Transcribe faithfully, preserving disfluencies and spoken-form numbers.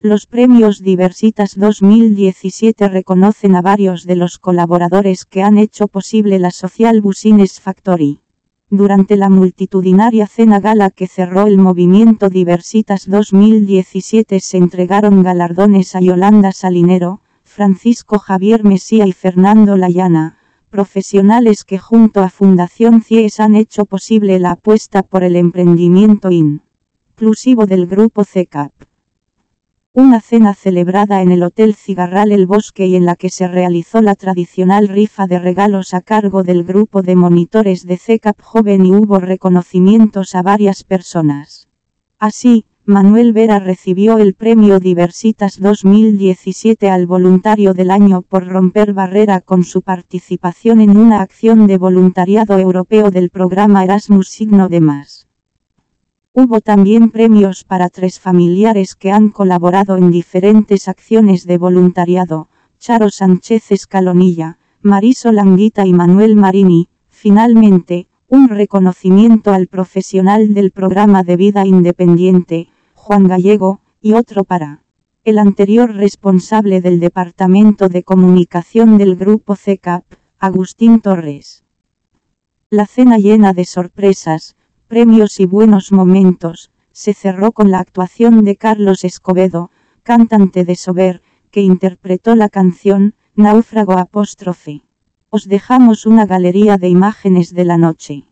Los premios Diversitas dos mil diecisiete reconocen a varios de los colaboradores que han hecho posible la Social Business Factory. Durante la multitudinaria cena gala que cerró el movimiento Diversitas dos mil diecisiete se entregaron galardones a Yolanda Salinero, Francisco Javier Mesía y Fernando Layana, profesionales que junto a Fundación CIES han hecho posible la apuesta por el emprendimiento inclusivo del Grupo C E C A P. Una cena celebrada en el Hotel Cigarral El Bosque y en la que se realizó la tradicional rifa de regalos a cargo del grupo de monitores de C E C A P Joven y hubo reconocimientos a varias personas. Así, Manuel Vera recibió el premio Diversitas dos mil diecisiete al Voluntario del Año por romper barrera con su participación en una acción de voluntariado europeo del programa Erasmus signo de más. Hubo también premios para tres familiares que han colaborado en diferentes acciones de voluntariado: Charo Sánchez Escalonilla, Marisol Anguita y Manuel Marini. Finalmente, un reconocimiento al profesional del programa de vida independiente, Juan Gallego, y otro para el anterior responsable del Departamento de Comunicación del Grupo C E C A P, Agustín Torres. La cena llena de sorpresas, premios y buenos momentos, se cerró con la actuación de Carlos Escobedo, cantante de Sober, que interpretó la canción Náufrago apóstrofe. Os dejamos una galería de imágenes de la noche.